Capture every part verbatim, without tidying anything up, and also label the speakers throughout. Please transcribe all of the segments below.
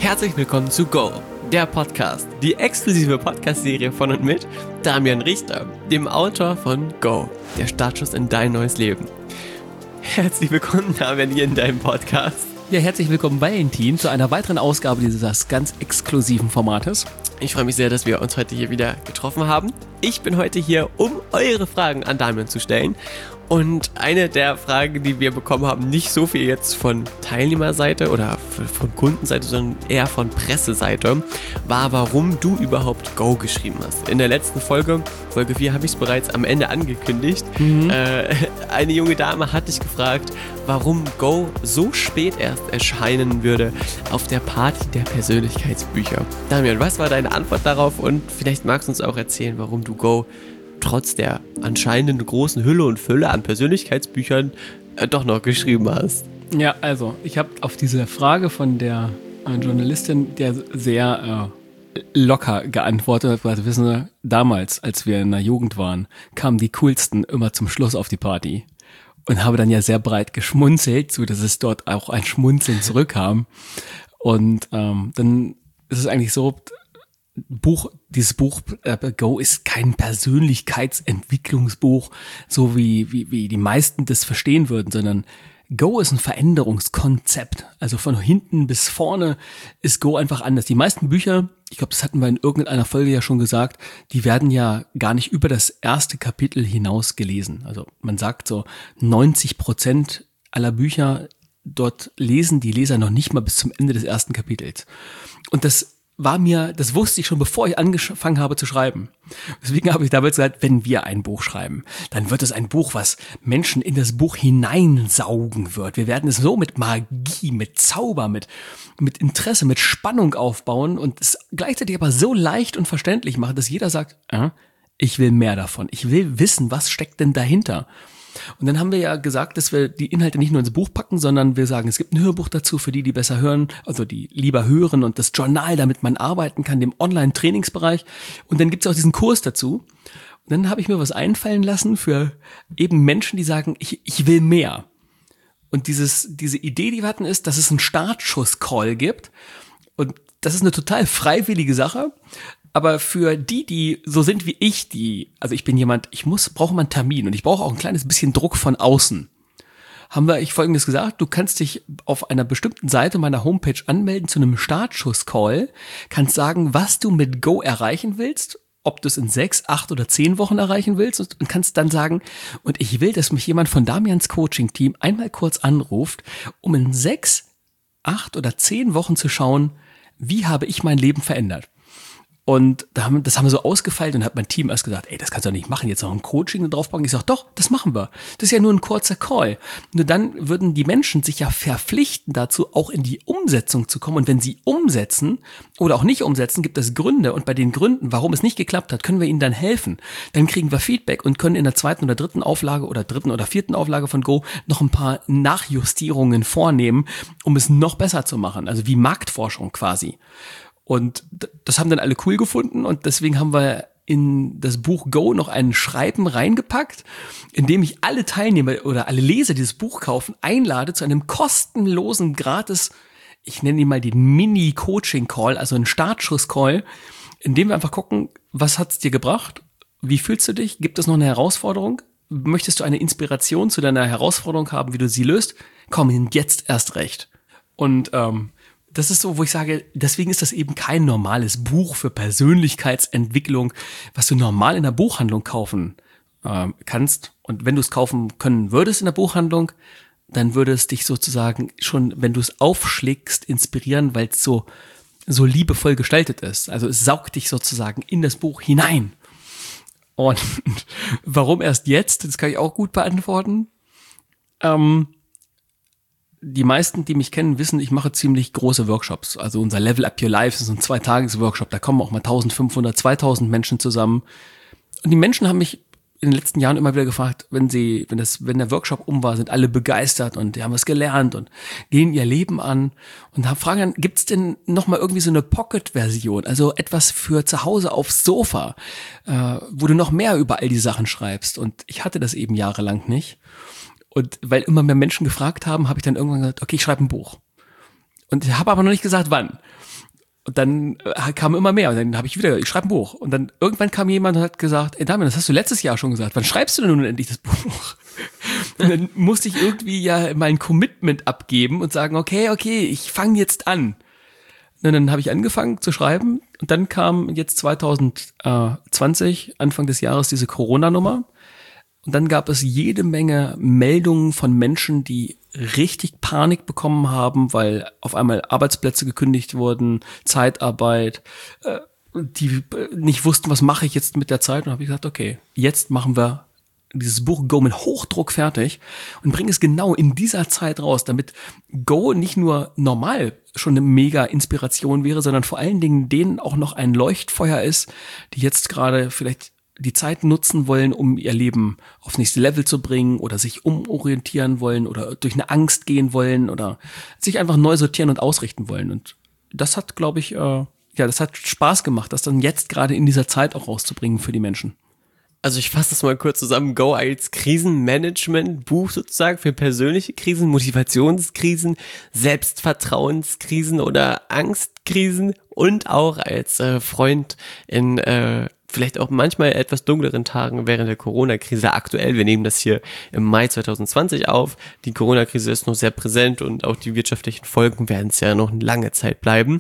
Speaker 1: Herzlich willkommen zu Go, der Podcast, die exklusive Podcast-Serie von und mit Damian Richter, dem Autor von Go, der Startschuss in dein neues Leben. Herzlich willkommen, Damian, hier in deinem Podcast.
Speaker 2: Ja, herzlich willkommen, Valentin, zu einer weiteren Ausgabe dieses ganz exklusiven Formates.
Speaker 1: Ich freue mich sehr, dass wir uns heute hier wieder getroffen haben. Ich bin heute hier, um eure Fragen an Damian zu stellen. Und eine der Fragen, die wir bekommen haben, nicht so viel jetzt von Teilnehmerseite oder von Kundenseite, sondern eher von Presseseite, war, warum du überhaupt Go geschrieben hast. In der letzten Folge, Folge vier, habe ich es bereits am Ende angekündigt. Mhm. Äh, eine junge Dame hat dich gefragt, warum Go so spät erst erscheinen würde auf der Party der Persönlichkeitsbücher. Damian, was war deine Antwort darauf? Und vielleicht magst du uns auch erzählen, warum du Go trotz der anscheinend großen Hülle und Fülle an Persönlichkeitsbüchern äh, doch noch geschrieben hast.
Speaker 2: Ja, also ich habe auf diese Frage von der äh, Journalistin der sehr äh, locker geantwortet. Also wissen Sie, damals, als wir in der Jugend waren, kamen die Coolsten immer zum Schluss auf die Party und habe dann ja sehr breit geschmunzelt, so dass es dort auch ein Schmunzeln zurückkam. Und ähm, dann ist es eigentlich so, Buch, dieses Buch äh, Go ist kein Persönlichkeitsentwicklungsbuch, so wie, wie, wie die meisten das verstehen würden, sondern Go ist ein Veränderungskonzept. Also von hinten bis vorne ist Go einfach anders. Die meisten Bücher, ich glaube, das hatten wir in irgendeiner Folge ja schon gesagt, die werden ja gar nicht über das erste Kapitel hinaus gelesen. Also man sagt so, neunzig Prozent aller Bücher dort lesen die Leser noch nicht mal bis zum Ende des ersten Kapitels. Und das war mir, das wusste ich schon, bevor ich angefangen habe zu schreiben. Deswegen habe ich damals gesagt, wenn wir ein Buch schreiben, dann wird es ein Buch, was Menschen in das Buch hineinsaugen wird. Wir werden es so mit Magie, mit Zauber, mit, mit Interesse, mit Spannung aufbauen und es gleichzeitig aber so leicht und verständlich machen, dass jeder sagt, äh, ich will mehr davon. Ich will wissen, was steckt denn dahinter? Und dann haben wir ja gesagt, dass wir die Inhalte nicht nur ins Buch packen, sondern wir sagen, es gibt ein Hörbuch dazu für die, die besser hören, also die lieber hören und das Journal, damit man arbeiten kann, dem Online-Trainingsbereich. Und dann gibt es auch diesen Kurs dazu. Und dann habe ich mir was einfallen lassen für eben Menschen, die sagen, ich, ich will mehr. Und dieses, diese Idee, die wir hatten, ist, dass es einen Startschuss-Call gibt. Und das ist eine total freiwillige Sache. Aber für die, die so sind wie ich, die, also ich bin jemand, ich muss, brauche mal einen Termin und ich brauche auch ein kleines bisschen Druck von außen. Haben wir ich Folgendes gesagt, du kannst dich auf einer bestimmten Seite meiner Homepage anmelden zu einem Startschuss-Call, kannst sagen, was du mit Go erreichen willst, ob du es in sechs, acht oder zehn Wochen erreichen willst und kannst dann sagen, und ich will, dass mich jemand von Damians Coaching-Team einmal kurz anruft, um in sechs, acht oder zehn Wochen zu schauen, wie habe ich mein Leben verändert. Und da haben, das haben wir so ausgefeilt und hat mein Team erst gesagt, ey, das kannst du doch nicht machen, jetzt noch ein Coaching draufpacken. Ich sag, doch, das machen wir. Das ist ja nur ein kurzer Call. Nur dann würden die Menschen sich ja verpflichten dazu, auch in die Umsetzung zu kommen. Und wenn sie umsetzen oder auch nicht umsetzen, gibt es Gründe. Und bei den Gründen, warum es nicht geklappt hat, können wir ihnen dann helfen. Dann kriegen wir Feedback und können in der zweiten oder dritten Auflage oder dritten oder vierten Auflage von Go noch ein paar Nachjustierungen vornehmen, um es noch besser zu machen. Also wie Marktforschung quasi. Und das haben dann alle cool gefunden und deswegen haben wir in das Buch Go noch ein Schreiben reingepackt, in dem ich alle Teilnehmer oder alle Leser, die das Buch kaufen, einlade zu einem kostenlosen, gratis, ich nenne ihn mal den Mini-Coaching-Call, also einen Startschuss-Call, in dem wir einfach gucken, was hat's dir gebracht? Wie fühlst du dich? Gibt es noch eine Herausforderung? Möchtest du eine Inspiration zu deiner Herausforderung haben, wie du sie löst? Komm, jetzt erst recht. Und ähm, das ist so, wo ich sage, deswegen ist das eben kein normales Buch für Persönlichkeitsentwicklung, was du normal in der Buchhandlung kaufen äh, kannst. Und wenn du es kaufen können würdest in der Buchhandlung, dann würde es dich sozusagen schon, wenn du es aufschlägst, inspirieren, weil es so, so liebevoll gestaltet ist. Also es saugt dich sozusagen in das Buch hinein. Und warum erst jetzt? Das kann ich auch gut beantworten. Ähm, Die meisten, die mich kennen, wissen, ich mache ziemlich große Workshops. Also unser Level Up Your Life ist ein Zwei-Tages-Workshop. Da kommen auch mal eintausendfünfhundert, zweitausend Menschen zusammen. Und die Menschen haben mich in den letzten Jahren immer wieder gefragt, wenn sie, wenn das, wenn der Workshop um war, sind alle begeistert und die haben was gelernt und gehen ihr Leben an und haben fragen, gibt's denn noch mal irgendwie so eine Pocket-Version, also etwas für zu Hause aufs Sofa, äh, wo du noch mehr über all die Sachen schreibst? Und ich hatte das eben jahrelang nicht. Und weil immer mehr Menschen gefragt haben, habe ich dann irgendwann gesagt, okay, ich schreibe ein Buch. Und ich habe aber noch nicht gesagt, wann. Und dann äh, kam immer mehr. Und dann habe ich wieder, ich schreibe ein Buch. Und dann irgendwann kam jemand und hat gesagt, ey Damian, das hast du letztes Jahr schon gesagt. Wann schreibst du denn nun endlich das Buch? Und dann musste ich irgendwie ja mein Commitment abgeben und sagen, okay, okay, ich fange jetzt an. Und dann habe ich angefangen zu schreiben. Und dann kam jetzt zwanzig zwanzig, Anfang des Jahres, diese Corona-Nummer. Und dann gab es jede Menge Meldungen von Menschen, die richtig Panik bekommen haben, weil auf einmal Arbeitsplätze gekündigt wurden, Zeitarbeit, äh, die nicht wussten, was mache ich jetzt mit der Zeit. Und habe ich gesagt, okay, jetzt machen wir dieses Buch Go mit Hochdruck fertig und bringen es genau in dieser Zeit raus, damit Go nicht nur normal schon eine mega Inspiration wäre, sondern vor allen Dingen denen auch noch ein Leuchtfeuer ist, die jetzt gerade vielleicht die Zeit nutzen wollen, um ihr Leben aufs nächste Level zu bringen oder sich umorientieren wollen oder durch eine Angst gehen wollen oder sich einfach neu sortieren und ausrichten wollen. Und das hat, glaube ich, äh, ja, das hat Spaß gemacht, das dann jetzt gerade in dieser Zeit auch rauszubringen für die Menschen.
Speaker 1: Also ich fasse das mal kurz zusammen. Go als Krisenmanagement-Buch sozusagen für persönliche Krisen, Motivationskrisen, Selbstvertrauenskrisen oder Angstkrisen und auch als äh, Freund in äh, vielleicht auch manchmal etwas dunkleren Tagen während der Corona-Krise aktuell. Wir nehmen das hier im Mai zwanzig zwanzig auf. Die Corona-Krise ist noch sehr präsent und auch die wirtschaftlichen Folgen werden es ja noch eine lange Zeit bleiben.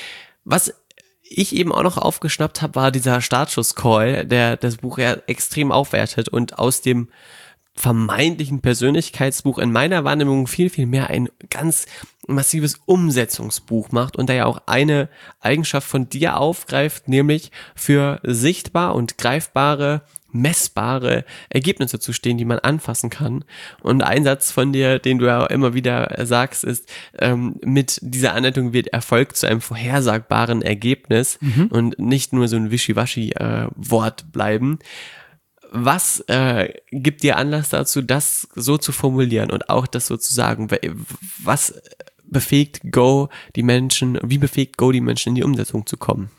Speaker 1: Was ich eben auch noch aufgeschnappt habe, war dieser Startschuss-Call, der das Buch ja extrem aufwertet und aus dem vermeintlichen Persönlichkeitsbuch in meiner Wahrnehmung viel, viel mehr ein ganz massives Umsetzungsbuch macht und da ja auch eine Eigenschaft von dir aufgreift, nämlich für sichtbar und greifbare, messbare Ergebnisse zu stehen, die man anfassen kann. Und ein Satz von dir, den du ja immer wieder sagst, ist, ähm, mit dieser Anleitung wird Erfolg zu einem vorhersagbaren Ergebnis mhm. und nicht nur so ein Wischiwaschi-Wort äh, bleiben. Was äh, gibt dir Anlass dazu, das so zu formulieren und auch das so zu sagen? Was befähigt Go die Menschen, wie befähigt Go die Menschen in die Umsetzung zu kommen?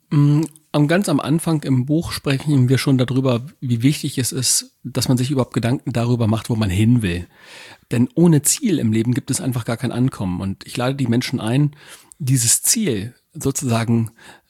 Speaker 2: Am ganz am Anfang im Buch sprechen wir schon darüber, wie wichtig es ist, dass man sich überhaupt Gedanken darüber macht, wo man hin will. Denn ohne Ziel im Leben gibt es einfach gar kein Ankommen. Und ich lade die Menschen ein, dieses Ziel sozusagen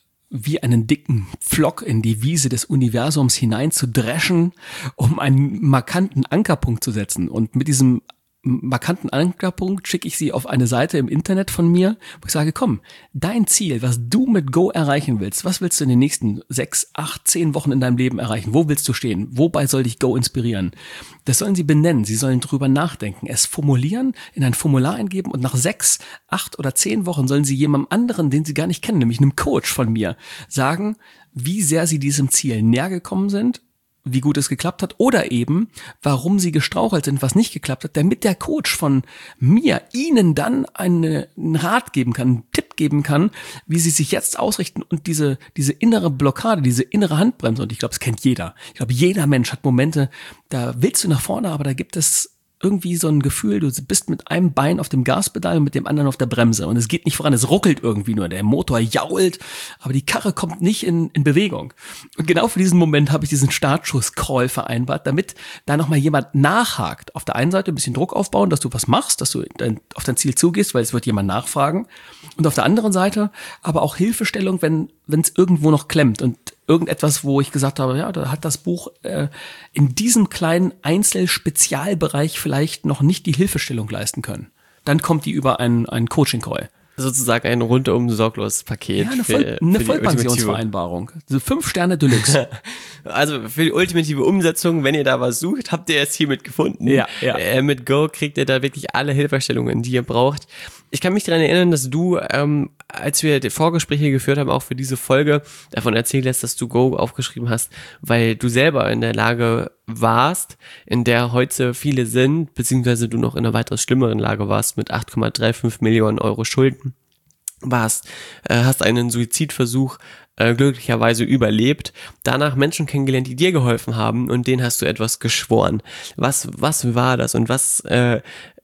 Speaker 2: wie einen dicken Pflock in die Wiese des Universums hinein zu dreschen, um einen markanten Ankerpunkt zu setzen. Und mit diesem markanten Ankerpunkt schicke ich sie auf eine Seite im Internet von mir, wo ich sage, komm, dein Ziel, was du mit Go erreichen willst, was willst du in den nächsten sechs, acht, zehn Wochen in deinem Leben erreichen? Wo willst du stehen? Wobei soll dich Go inspirieren? Das sollen sie benennen, sie sollen drüber nachdenken, es formulieren, in ein Formular eingeben und nach sechs, acht oder zehn Wochen sollen sie jemandem anderen, den sie gar nicht kennen, nämlich einem Coach von mir, sagen, wie sehr sie diesem Ziel näher gekommen sind, wie gut es geklappt hat oder eben, warum sie gestrauchelt sind, was nicht geklappt hat, damit der Coach von mir ihnen dann eine, einen Rat geben kann, einen Tipp geben kann, wie sie sich jetzt ausrichten und diese diese innere Blockade, diese innere Handbremse, und ich glaube, das kennt jeder. Ich glaube, jeder Mensch hat Momente, da willst du nach vorne, aber da gibt es irgendwie so ein Gefühl, du bist mit einem Bein auf dem Gaspedal und mit dem anderen auf der Bremse und es geht nicht voran, es ruckelt irgendwie nur, der Motor jault, aber die Karre kommt nicht in, in Bewegung. Und genau für diesen Moment habe ich diesen Startschuss-Call vereinbart, damit da nochmal jemand nachhakt. Auf der einen Seite ein bisschen Druck aufbauen, dass du was machst, dass du dein, auf dein Ziel zugehst, weil es wird jemand nachfragen. Und auf der anderen Seite aber auch Hilfestellung, wenn wenn es irgendwo noch klemmt und irgendetwas, wo ich gesagt habe, ja, da hat das Buch äh, in diesem kleinen Einzel-Spezialbereich vielleicht noch nicht die Hilfestellung leisten können. Dann kommt die über einen, einen Coaching-Call.
Speaker 1: Sozusagen ein rundum sorglos Paket.
Speaker 2: Ja, eine, Voll, für, eine für Vollpensionsvereinbarung. So fünf Sterne Deluxe.
Speaker 1: Also für die ultimative Umsetzung, wenn ihr da was sucht, habt ihr es hiermit gefunden.
Speaker 2: Ja, ja.
Speaker 1: Äh, mit Go kriegt ihr da wirklich alle Hilfestellungen, die ihr braucht. Ich kann mich daran erinnern, dass du, ähm, als wir die Vorgespräche geführt haben, auch für diese Folge, davon erzählt hast, dass du Go aufgeschrieben hast, weil du selber in der Lage warst, in der heute viele sind, beziehungsweise du noch in einer weitaus schlimmeren Lage warst, mit acht Komma fünfunddreißig Millionen Euro Schulden warst, äh, hast einen Suizidversuch äh, glücklicherweise überlebt, danach Menschen kennengelernt, die dir geholfen haben und denen hast du etwas geschworen. Was, was war das und was äh,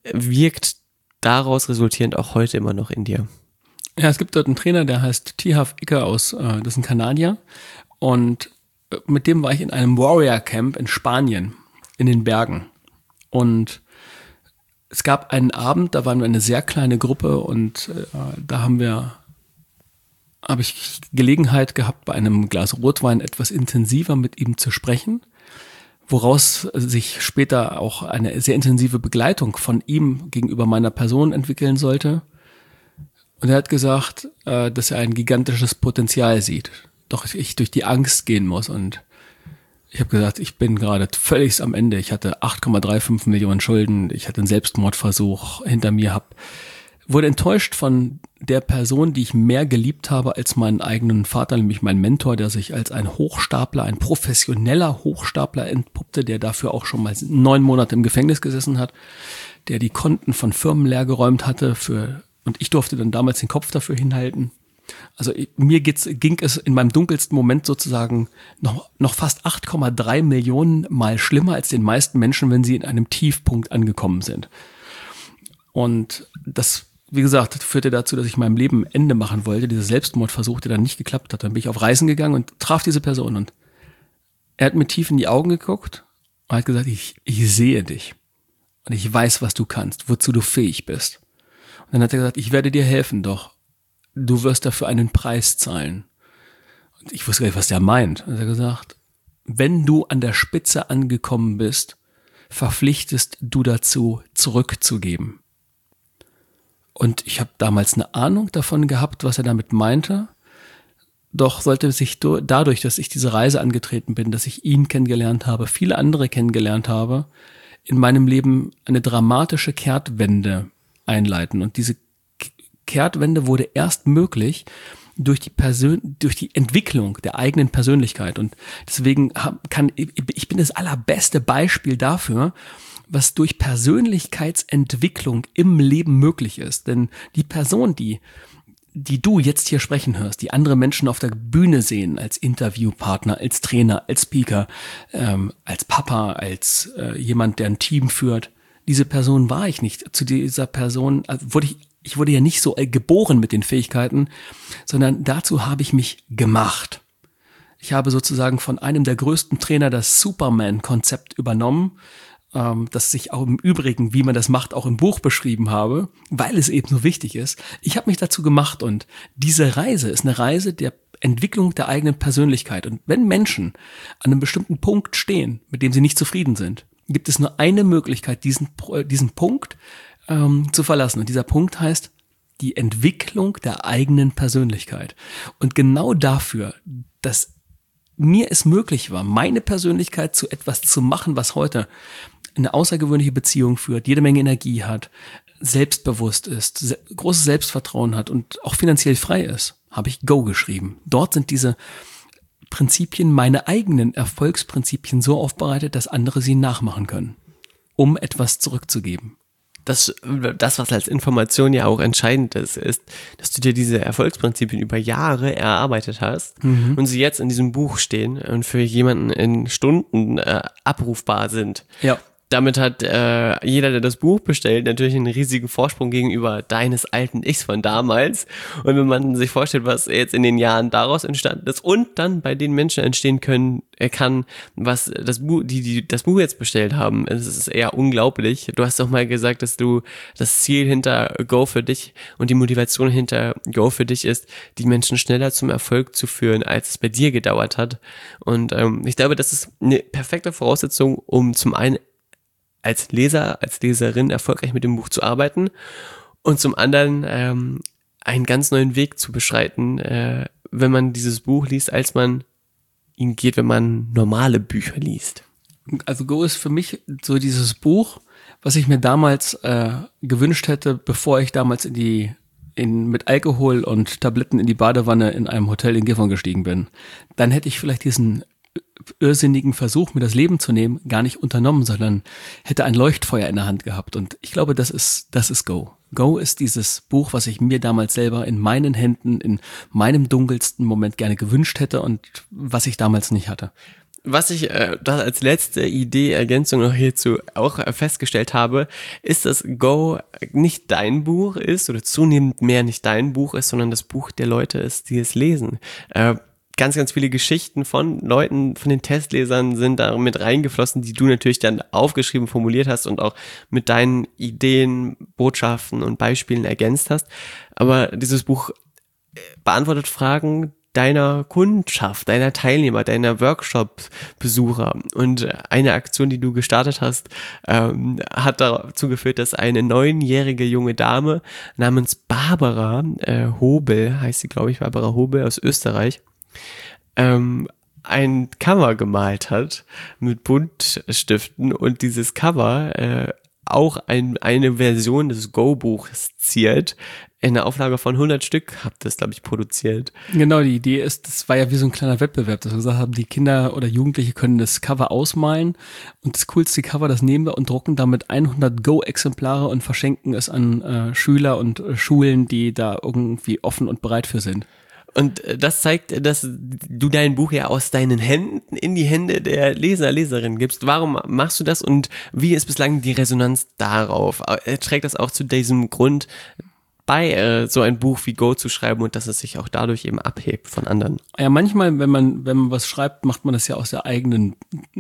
Speaker 1: wirkt daraus resultierend auch heute immer noch in dir?
Speaker 2: Ja, es gibt dort einen Trainer, der heißt Tihaf Icke aus, äh, das ist ein Kanadier, und mit dem war ich in einem Warrior Camp in Spanien, in den Bergen. Und es gab einen Abend, da waren wir eine sehr kleine Gruppe und äh, da haben wir habe ich Gelegenheit gehabt, bei einem Glas Rotwein etwas intensiver mit ihm zu sprechen, woraus sich später auch eine sehr intensive Begleitung von ihm gegenüber meiner Person entwickeln sollte. Und er hat gesagt, äh, dass er ein gigantisches Potenzial sieht, doch ich durch die Angst gehen muss. Und ich habe gesagt, ich bin gerade völlig am Ende. Ich hatte acht Komma fünfunddreißig Millionen Schulden, ich hatte einen Selbstmordversuch hinter mir, hab, wurde enttäuscht von der Person, die ich mehr geliebt habe als meinen eigenen Vater, nämlich mein Mentor, der sich als ein Hochstapler, ein professioneller Hochstapler entpuppte, der dafür auch schon mal neun Monate im Gefängnis gesessen hat, der die Konten von Firmen leergeräumt hatte für, und ich durfte dann damals den Kopf dafür hinhalten. Also mir geht's, ging es in meinem dunkelsten Moment sozusagen noch, noch fast acht Komma drei Millionen Mal schlimmer als den meisten Menschen, wenn sie in einem Tiefpunkt angekommen sind. Und das, wie gesagt, führte dazu, dass ich meinem Leben ein Ende machen wollte. Dieser Selbstmordversuch, der dann nicht geklappt hat. Dann bin ich auf Reisen gegangen und traf diese Person. Und er hat mir tief in die Augen geguckt und hat gesagt, ich, ich sehe dich. Und ich weiß, was du kannst, wozu du fähig bist. Und dann hat er gesagt, ich werde dir helfen, doch du wirst dafür einen Preis zahlen. Und ich wusste gar nicht, was der meint. Und er hat gesagt, wenn du an der Spitze angekommen bist, verpflichtest du dazu, zurückzugeben. Und ich habe damals eine Ahnung davon gehabt, was er damit meinte. Doch sollte sich dadurch, dass ich diese Reise angetreten bin, dass ich ihn kennengelernt habe, viele andere kennengelernt habe, in meinem Leben eine dramatische Kehrtwende einleiten. Und diese Kehrtwende wurde erst möglich durch die Persön- durch die Entwicklung der eigenen Persönlichkeit. Und deswegen kann ich bin das allerbeste Beispiel dafür, was durch Persönlichkeitsentwicklung im Leben möglich ist. Denn die Person, die die du jetzt hier sprechen hörst, die andere Menschen auf der Bühne sehen, als Interviewpartner, als Trainer, als Speaker, ähm, als Papa, als äh, jemand, der ein Team führt, diese Person war ich nicht. Zu dieser Person also wurde ich Ich wurde ja nicht so geboren mit den Fähigkeiten, sondern dazu habe ich mich gemacht. Ich habe sozusagen von einem der größten Trainer das Superman-Konzept übernommen, ähm, das ich auch im Übrigen, wie man das macht, auch im Buch beschrieben habe, weil es eben so wichtig ist. Ich habe mich dazu gemacht und diese Reise ist eine Reise der Entwicklung der eigenen Persönlichkeit. Und wenn Menschen an einem bestimmten Punkt stehen, mit dem sie nicht zufrieden sind, gibt es nur eine Möglichkeit, diesen, diesen Punkt Ähm, zu verlassen. Und dieser Punkt heißt die Entwicklung der eigenen Persönlichkeit. Und genau dafür, dass mir es möglich war, meine Persönlichkeit zu etwas zu machen, was heute eine außergewöhnliche Beziehung führt, jede Menge Energie hat, selbstbewusst ist, se- großes Selbstvertrauen hat und auch finanziell frei ist, habe ich Go geschrieben. Dort sind diese Prinzipien, meine eigenen Erfolgsprinzipien so aufbereitet, dass andere sie nachmachen können, um etwas zurückzugeben.
Speaker 1: Das, das, was als Information ja auch entscheidend ist, ist, dass du dir diese Erfolgsprinzipien über Jahre erarbeitet hast mhm. und sie jetzt in diesem Buch stehen und für jemanden in Stunden äh, abrufbar sind.
Speaker 2: Ja.
Speaker 1: Damit hat äh, jeder, der das Buch bestellt, natürlich einen riesigen Vorsprung gegenüber deines alten Ichs von damals. Und wenn man sich vorstellt, was jetzt in den Jahren daraus entstanden ist und dann bei den Menschen entstehen können, er kann, was das Buch, die, die das Buch jetzt bestellt haben, es ist eher unglaublich. Du hast doch mal gesagt, dass du das Ziel hinter Go für dich und die Motivation hinter Go für dich ist, die Menschen schneller zum Erfolg zu führen, als es bei dir gedauert hat. Und ähm, ich glaube, das ist eine perfekte Voraussetzung, um zum einen als Leser, als Leserin erfolgreich mit dem Buch zu arbeiten und zum anderen ähm, einen ganz neuen Weg zu beschreiten, äh, wenn man dieses Buch liest, als man ihn geht, wenn man normale Bücher liest.
Speaker 2: Also Go ist für mich so dieses Buch, was ich mir damals äh, gewünscht hätte, bevor ich damals in die in, mit Alkohol und Tabletten in die Badewanne in einem Hotel in Gifhorn gestiegen bin. Dann hätte ich vielleicht diesen irrsinnigen Versuch, mir das Leben zu nehmen, gar nicht unternommen, sondern hätte ein Leuchtfeuer in der Hand gehabt. Und ich glaube, das ist, das ist Go. Go ist dieses Buch, was ich mir damals selber in meinen Händen, in meinem dunkelsten Moment gerne gewünscht hätte und was ich damals nicht hatte.
Speaker 1: Was ich äh, das als letzte Idee, Ergänzung noch hierzu auch äh, festgestellt habe, ist, dass Go nicht dein Buch ist oder zunehmend mehr nicht dein Buch ist, sondern das Buch der Leute ist, die es lesen. Äh, Ganz, ganz viele Geschichten von Leuten, von den Testlesern sind da mit reingeflossen, die du natürlich dann aufgeschrieben, formuliert hast und auch mit deinen Ideen, Botschaften und Beispielen ergänzt hast. Aber dieses Buch beantwortet Fragen deiner Kundschaft, deiner Teilnehmer, deiner Workshop-Besucher. Und eine Aktion, die du gestartet hast, ähm, hat dazu geführt, dass eine neunjährige junge Dame namens Barbara äh, Hobel, heißt sie, glaube ich, Barbara Hobel aus Österreich, ähm, ein Cover gemalt hat mit Buntstiften und dieses Cover äh, auch ein, eine Version des Go-Buchs ziert. In einer Auflage von hundert Stück habt ihr das, glaube ich, produziert.
Speaker 2: Genau, die Idee ist, das war ja wie so ein kleiner Wettbewerb, dass wir gesagt haben, die Kinder oder Jugendliche können das Cover ausmalen und das coolste Cover, das nehmen wir und drucken damit hundert Go-Exemplare und verschenken es an äh, Schüler und äh, Schulen, die da irgendwie offen und bereit für sind.
Speaker 1: Und das zeigt, dass du dein Buch ja aus deinen Händen in die Hände der Leser, Leserinnen gibst. Warum machst du das und wie ist bislang die Resonanz darauf? Trägt das auch zu diesem Grund bei, äh, so ein Buch wie Go zu schreiben und dass es sich auch dadurch eben abhebt von anderen?
Speaker 2: Ja, manchmal, wenn man, wenn man was schreibt, macht man das ja aus der eigenen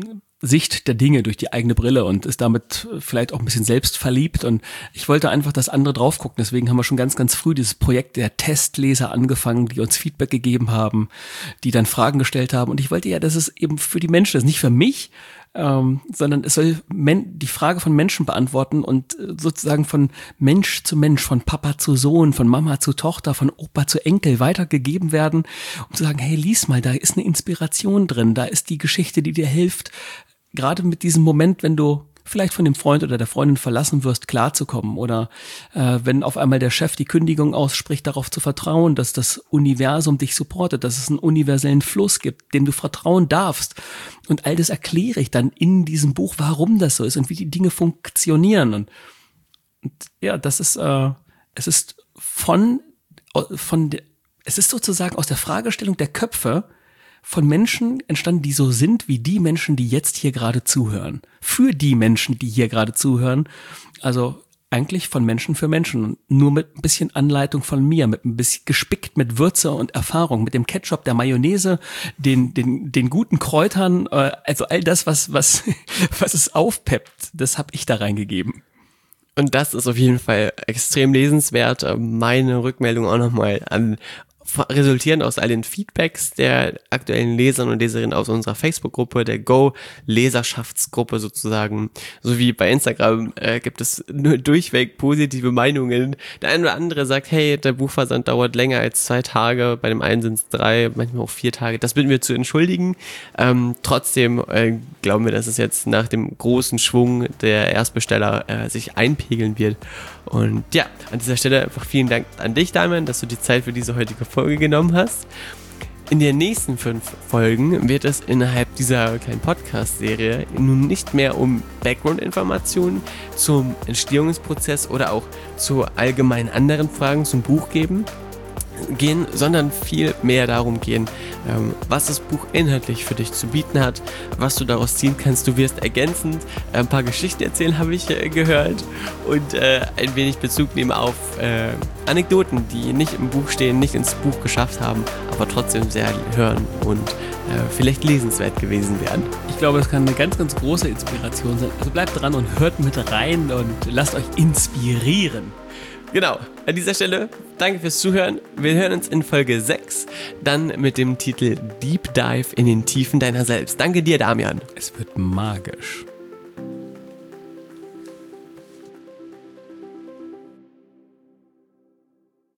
Speaker 2: Sicht der Dinge, durch die eigene Brille und ist damit vielleicht auch ein bisschen selbstverliebt. Und ich wollte einfach, dass andere drauf gucken. Deswegen haben wir schon ganz, ganz früh dieses Projekt der Testleser angefangen, die uns Feedback gegeben haben, die dann Fragen gestellt haben. Und ich wollte ja, dass es eben für die Menschen ist, nicht für mich, ähm, sondern es soll men- die Frage von Menschen beantworten und sozusagen von Mensch zu Mensch, von Papa zu Sohn, von Mama zu Tochter, von Opa zu Enkel weitergegeben werden, um zu sagen, hey, lies mal, da ist eine Inspiration drin, da ist die Geschichte, die dir hilft, gerade mit diesem Moment, wenn du vielleicht von dem Freund oder der Freundin verlassen wirst, klarzukommen oder äh, wenn auf einmal der Chef die Kündigung ausspricht, darauf zu vertrauen, dass das Universum dich supportet, dass es einen universellen Fluss gibt, dem du vertrauen darfst. Und all das erkläre ich dann in diesem Buch, warum das so ist und wie die Dinge funktionieren. Und, und ja, das ist, äh, es ist von, von, de, es ist sozusagen aus der Fragestellung der Köpfe von Menschen entstanden, die so sind wie die Menschen, die jetzt hier gerade zuhören. Für die Menschen, die hier gerade zuhören. Also eigentlich von Menschen für Menschen. Nur mit ein bisschen Anleitung von mir, mit ein bisschen gespickt mit Würze und Erfahrung, mit dem Ketchup, der Mayonnaise, den den den guten Kräutern, also all das, was was was es aufpeppt, das habe ich da reingegeben.
Speaker 1: Und das ist auf jeden Fall extrem lesenswert. Meine Rückmeldung auch nochmal an resultieren aus all den Feedbacks der aktuellen Lesern und Leserinnen aus unserer Facebook-Gruppe, der Go-Leserschaftsgruppe sozusagen, sowie bei Instagram äh, gibt es nur durchweg positive Meinungen. Der eine oder andere sagt, hey, der Buchversand dauert länger als zwei Tage, bei dem einen sind es drei, manchmal auch vier Tage. Das bitten wir zu entschuldigen. Ähm, trotzdem äh, glauben wir, dass es jetzt nach dem großen Schwung der Erstbesteller äh, sich einpegeln wird. Und ja, an dieser Stelle einfach vielen Dank an dich, Damian, dass du die Zeit für diese heutige Folge genommen hast. In den nächsten fünf Folgen wird es innerhalb dieser kleinen Podcast-Serie nun nicht mehr um Background-Informationen zum Entstehungsprozess oder auch zu allgemeinen anderen Fragen zum Buch geben, gehen, sondern viel mehr darum gehen, ähm, was das Buch inhaltlich für dich zu bieten hat, was du daraus ziehen kannst. Du wirst ergänzend ein paar Geschichten erzählen, habe ich äh, gehört, und äh, ein wenig Bezug nehmen auf äh, Anekdoten, die nicht im Buch stehen, nicht ins Buch geschafft haben, aber trotzdem sehr hören und äh, vielleicht lesenswert gewesen wären.
Speaker 2: Ich glaube, es kann eine ganz, ganz große Inspiration sein. Also bleibt dran und hört mit rein und lasst euch inspirieren.
Speaker 1: Genau, an dieser Stelle danke fürs Zuhören. Wir hören uns in Folge sechs, dann mit dem Titel Deep Dive in den Tiefen deiner selbst. Danke dir, Damian.
Speaker 2: Es wird magisch.